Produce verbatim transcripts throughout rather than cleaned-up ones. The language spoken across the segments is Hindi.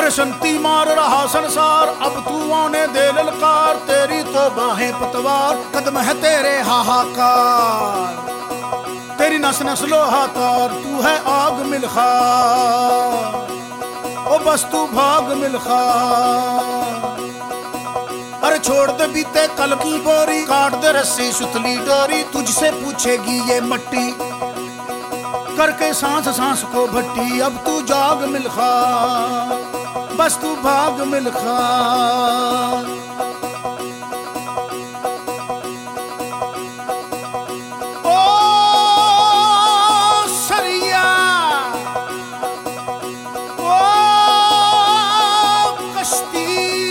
बरसंती मार रहा संसार, अब तू आने दे ललकार, तेरी तो बाहें पतवार, कदम है तेरे हाहाकार, तेरी नस नस लोहा तार, तू है आग मिल्खा, ओ बस तू भाग मिल्खा। अरे छोड़ दे बीते कल की बोरी, काट दे रस्सी सुतली डोरी, तुझसे पूछेगी ये मट्टी, करके सांस सांस को भट्टी, अब तू जाग मिल्खा, बस तू भाग मिल्खा। ओ सरिया, ओ कश्ती,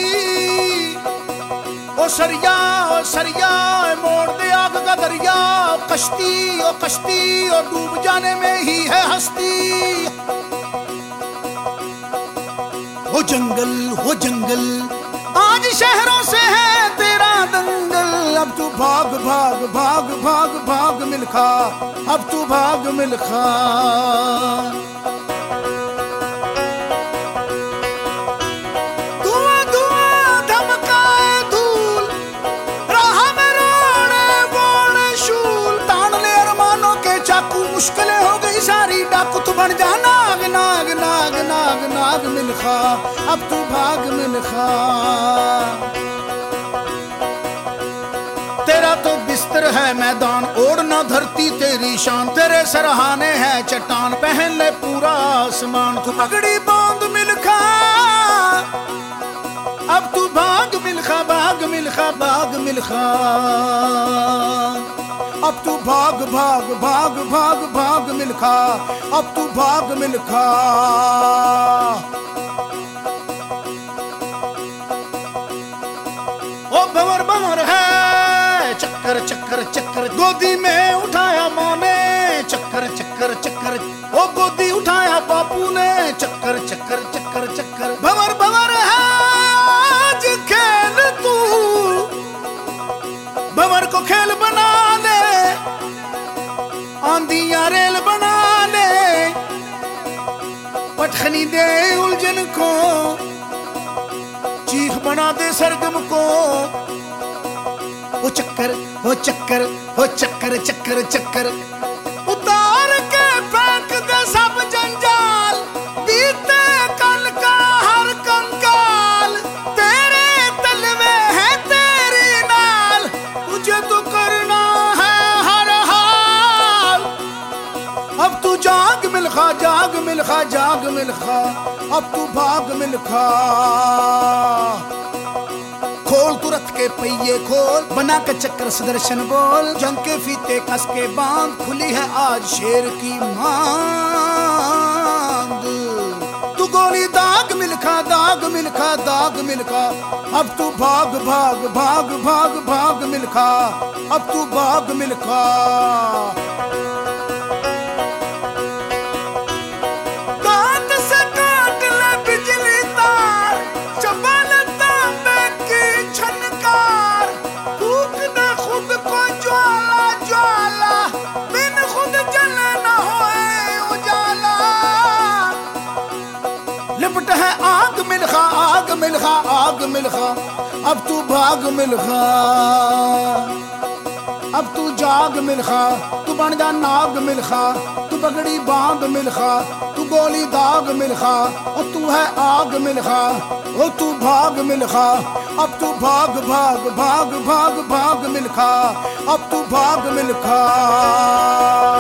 ओ सरिया, ओ सरिया, मोड़ दे आग का दरिया, कश्ती, ओ कश्ती, ओ डूब जाने में ही है हस्ती। हो जंगल, हो जंगल, आज शहरों से है तेरा दंगल, अब तू भाग भाग भाग भाग भाग मिल्खा, अब तू भाग मिल्खा। धुआं धुआं धमकाए धूल, राह में रोड़े बोड़े शूल, तान ले अरमानों के चाकू, मुश्किलें हो गई सारी डाकू, तू बन जा नाग नाग नाग नाग नाग मिल्खा, अब तू भाग मिल्खा। तेरा तो बिस्तर है मैदान, ओढ़ना धरती तेरी शान, तेरे सरहाने है चट्टान, पहन ले पूरा आसमान, तू पगड़ी बांध मिल्खा, अब तू भाग मिल्खा, भाग मिल्खा, भाग मिल्खा, अब तू भाग भाग भाग भाग भाग मिल्खा, अब तू भाग मिल्खा। ओ भंवर भंवर है चक्कर चक्कर चक्कर, गोदी में उठाया माँ ने, चक्कर चक्कर चक्कर, ओ गोदी उठाया बापू ने, चक्कर चक्कर चक्कर चक्कर, भंवर भंवर है आज खेल तू, भंवर को खेल बना ले, आंधियां रेल बना ले, पटखनी दे उलझन को, चीख बना दे सरगम को, ओ चक्कर, ओ चक्कर, ओ चक्कर चक्कर चक्कर, उतार के फेंक दे सब जंजाल, बीते कल का हर कंकाल, तेरे तलवे है तेरी नाल, तुझे तो करना है हर हाल, अब तू जाग मिल्खा, जाग मिल्खा, जाग मिल्खा, अब तू भाग मिल्खा। खोल तुरत के पहिए खोल, बना के चक्कर सुदर्शन बोल, जंग के फीते कस के बांध, खुली है आज शेर की मांद, तू गोली दाग मिल्खा, दाग मिल्खा, दाग मिल्खा, अब तू भाग भाग भाग भाग भाग मिल्खा, अब तू भाग मिल्खा। लिपट है आग मिल्खा, आग मिल्खा, आग मिल्खा, अब तू भाग मिल्खा, अब तू जाग मिल्खा, तू बन जा नाग मिल्खा, तू पगड़ी बांध मिल्खा, तू गोली दाग मिल्खा, और तू है आग मिल्खा, ओ तू भाग मिल्खा, अब तू भाग भाग भाग भाग भाग मिल्खा, अब तू भाग मिल्खा।